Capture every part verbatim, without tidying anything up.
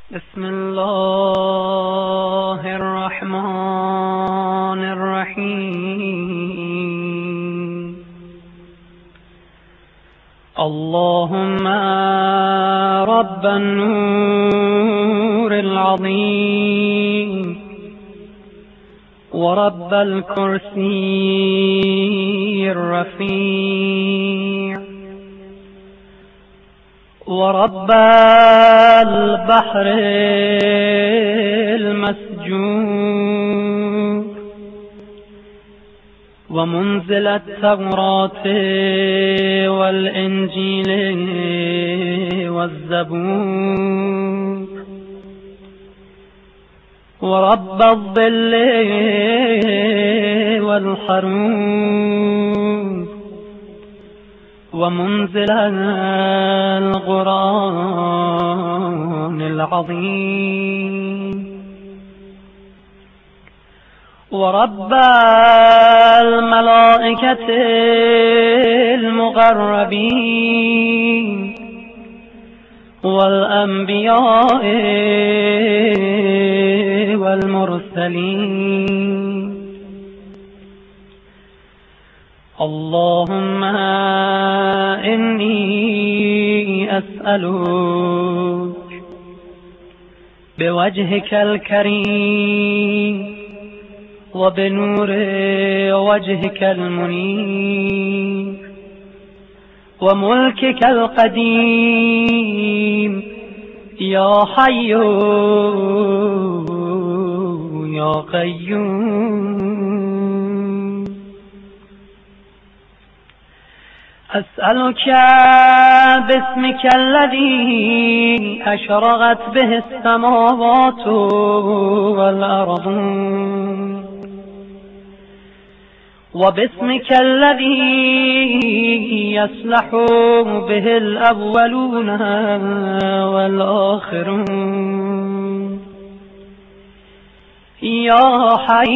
بسم الله الرحمن الرحيم. اللهم رب النور العظيم ورب الكرسي الرفيع ورب البحر المسجور ومنزل التوراة والإنجيل والزبور ورب الظل والحرور ومنزل القرآن العظيم ورب الملائكة المقربين والأنبياء والمرسلين. اللهم إني أسألك بوجهك الكريم وبنور وجهك المنير وملكك القديم يا حي يا قيوم. أسألك باسمك الذي أشرقت به السماوات والأرض وباسمك الذي يصلح به الأولون والآخرون يا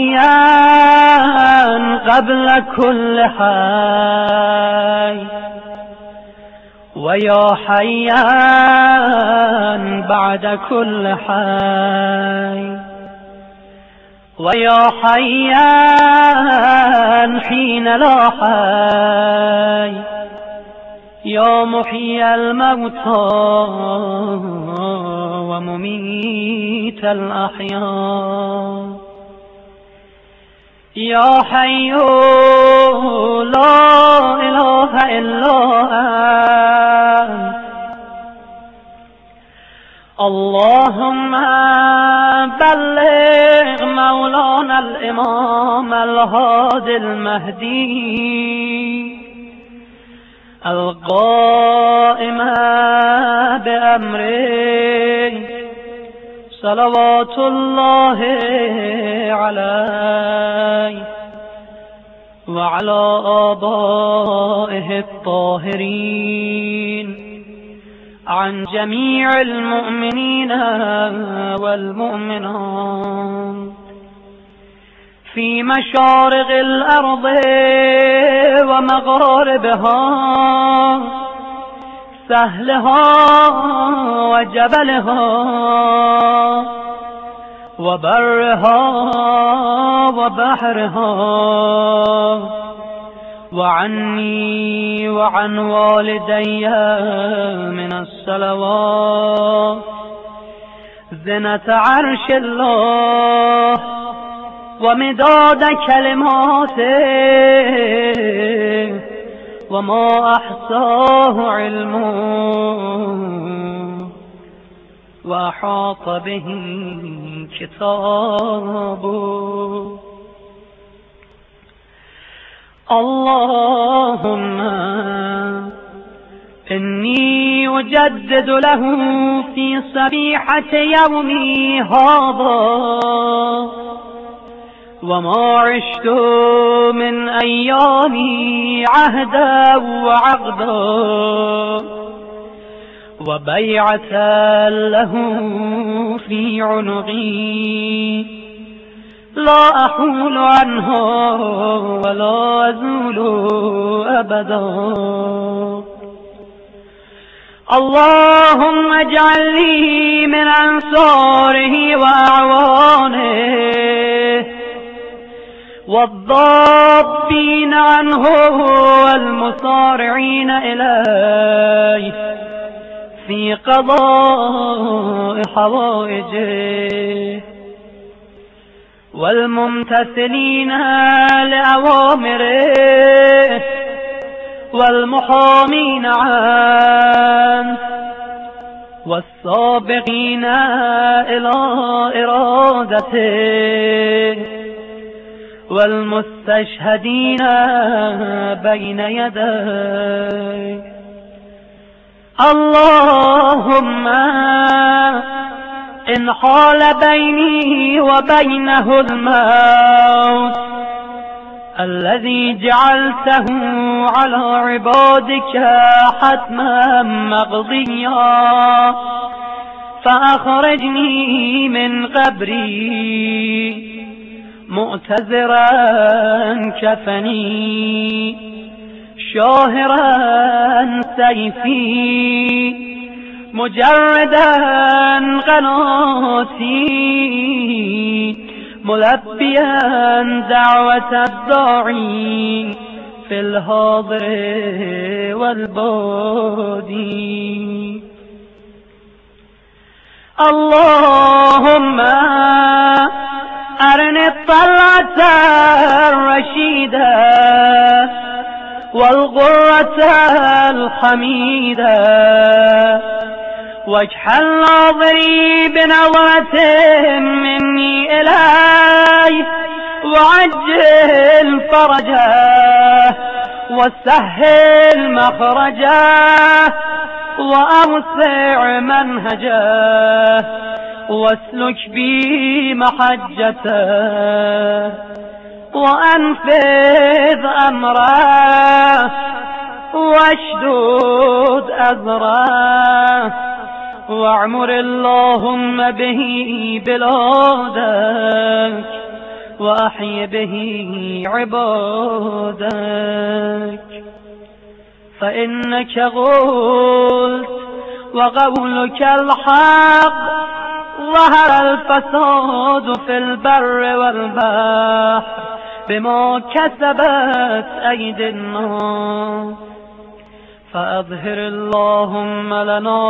حيان قبل كل حي ويا حيان بعد كل حي ويا حيان حين لا حي يا محيي الموتى ومميت الأحياء يا حي لا إله إلا أنت. اللهم بلغ مولانا الإمام الهادي المهدي القائم بأمره صلوات الله عليه وعلى آبائه الطاهرين عن جميع المؤمنين والمؤمنات في مشارق الأرض ومغاربها سهلها وجبلها وبرها وبحرها وعني وعن والدي من الصلوات زنة عرش الله ومداد كلماته وما أحصاه علمه وأحاط به كتابه. اللهم إني أجدد له في صبيحة يومي هذا وما عشت من أيامي عهدا وعقدا وبيعة له في عنقي لا أحول عنها ولا أزول أبدا. اللهم اجعل لي من أنصاره وأعوانه والضابين عنه والمصارعين إليه في قضاء حوائجه والممتثلين لأوامره والمحامين عنه والسابقين إلى إرادته والمستشهدين بين يديه. اللهم إن حال بيني وبينه الموت الذي جعلته على عبادك حتما مقضيا فأخرجني من قبري مؤتزرا كفني شاهرا سيفي مجردا قناتي ملبيا دعوة الداعي في الحاضر والبادي. اللهم أرني الطلعة الرشيدة والغرة الحميدة واجعل ناظري بنظرة مني إليه وعجل فرجه وسهل مخرجه وأوسع منهجه واسلك بي محجته وأنفذ أمره واشدد أزره واعمر اللهم به بلادك وأحي به عبادك فإنك قلت وقولك الحق ظهر الفساد في البر والبحر بما كسبت أيدي الناس فأظهر اللهم لنا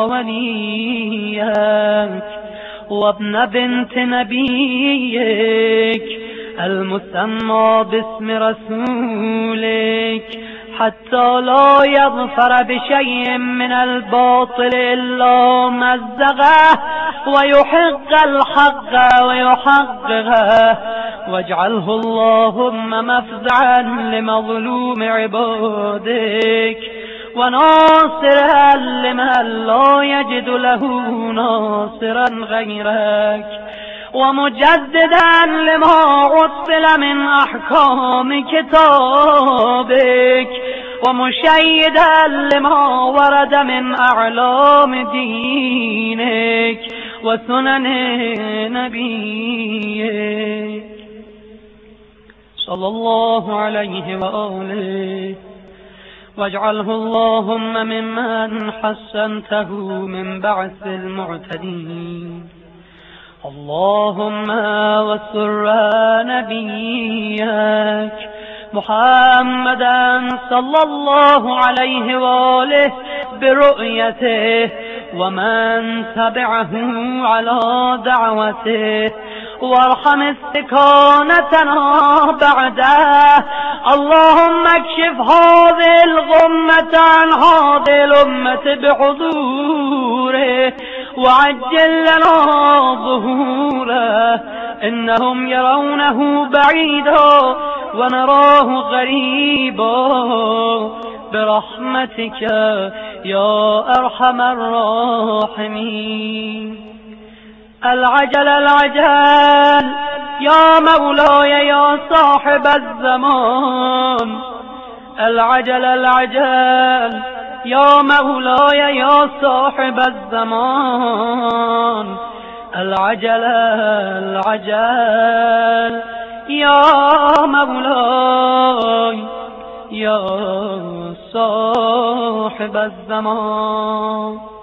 وليك وابن بنت نبيك المسمى باسم رسولك حتى لا يظفر بشيء من الباطل إلا مزقه ويحق الحق ويحققه واجعله اللهم مفزعا لمظلوم عبادك وناصرا لمن لا يجد له ناصرا غيرك ومجددا لما عطل من أحكام كتابك ومشيدا لما ورد من أعلام دينك وسنن نبيك صلى الله عليه وآله واجعله اللهم ممن حسنته من بعث المعتدين. اللهم وسر نبيك محمدا صلى الله عليه وآله برؤيته ومن تبعه على دعوته وارحم استكانتنا بعده. اللهم اكشف هذه الغمة عن هذه الأمة بحضوره وعجل لنا ظهوره إنهم يرونه بعيدا ونراه غريبا برحمتك يا أرحم الراحمين. العجل العجل يا مولاي يا صاحب الزمان. العجل العجل يا مولاي يا صاحب الزمان. العجل العجل يا مولاي يا صاحب الزمان.